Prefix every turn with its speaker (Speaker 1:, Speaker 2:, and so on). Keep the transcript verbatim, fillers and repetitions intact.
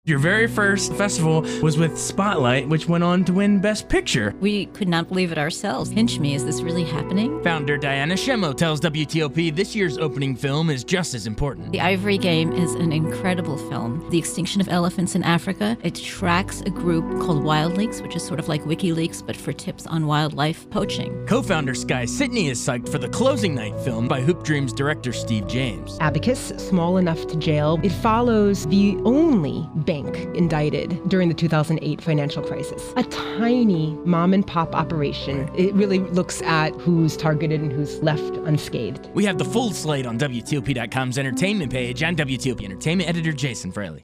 Speaker 1: Your very first festival was with Spotlight, which went on to win Best Picture.
Speaker 2: We could not believe it ourselves. Pinch Me, is this really happening?
Speaker 1: Founder Diana Shemo tells W T O P this year's opening film is just as important.
Speaker 2: The Ivory Game is an incredible film. The extinction of elephants in Africa. It tracks a group called WildLeaks, which is sort of like WikiLeaks, but for tips on wildlife poaching.
Speaker 1: Co-founder Sky Sidney is psyched for the closing night film by Hoop Dreams director Steve James.
Speaker 3: Abacus, small enough to jail. It follows the only bank indicted during the two thousand eight financial crisis. A tiny mom and pop operation. It really looks at who's targeted and who's left unscathed.
Speaker 1: We have the full slate on W T O P dot com's entertainment page and W T O P Entertainment editor Jason Fraley.